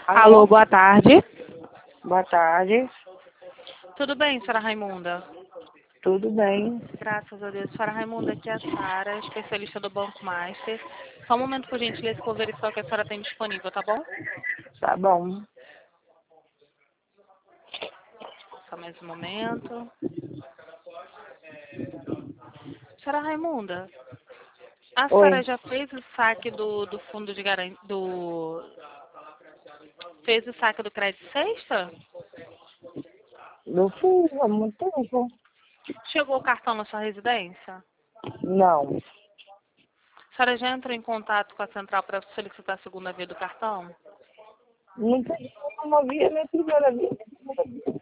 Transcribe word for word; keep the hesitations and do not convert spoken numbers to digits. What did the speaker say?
Alô, boa tarde. Boa tarde. Tudo bem, senhora Raimunda? Tudo bem? Graças a Deus. Senhora Raimunda, aqui é a Sara, especialista do Banco Master. Só um momento, por gentileza, que eu vou verificar o que a senhora tem disponível, tá bom? Tá bom. Só mais um momento. Senhora Raimunda, a Oi. senhora já fez o saque do, do fundo de garantia, do... Fez o saque do crédito sexta? Não fiz há muito tempo. Chegou o cartão na sua residência? Não. A senhora já entrou em contato com a central para solicitar a segunda via do cartão? Nunca uma via, minha primeira vez.